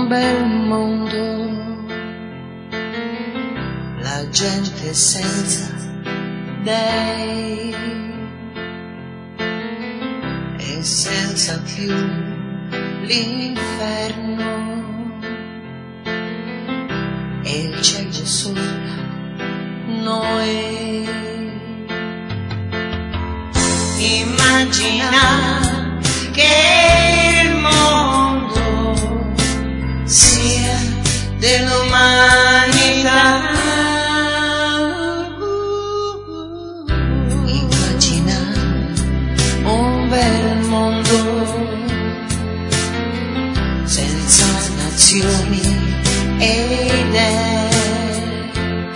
un bel mondo, la gente senza dei e senza più l'inferno, e il cielo sopra noi. Immagina che il mondo sia dell'umanità. Immagina un bel mondo senza nazioni e idee,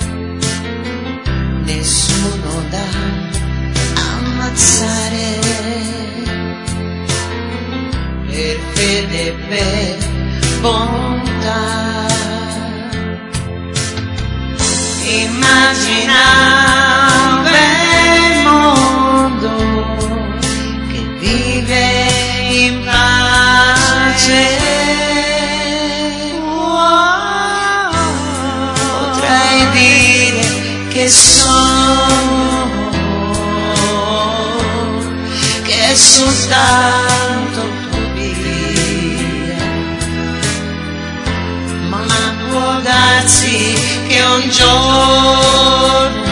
nessuno da ammazzare, per fede e per bontà. Immagina un bel mondo che vive in pace. Potrai dire che è soltanto utopia, ma può darsi che un giorno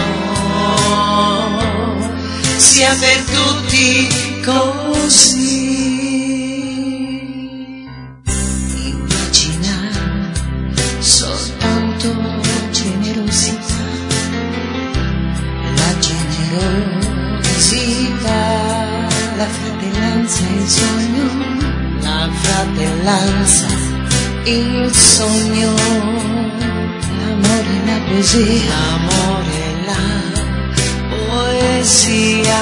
sia per tutti così. Immagina soltanto generosità, la generosità, la fratellanza e il sogno, la fratellanza, il sogno, l'amore e la poesia, l'amore e la poesia.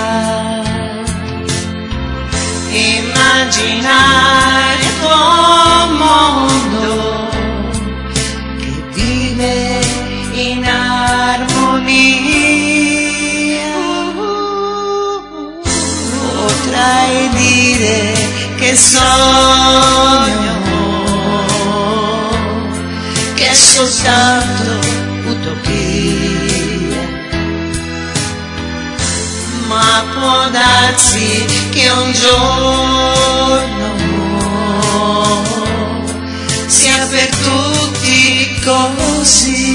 Immaginare il tuo mondo che vive in armonia. Potrai dire che sogno, che è soltanto utopia, ma può darsi che un giorno sia per tutti così.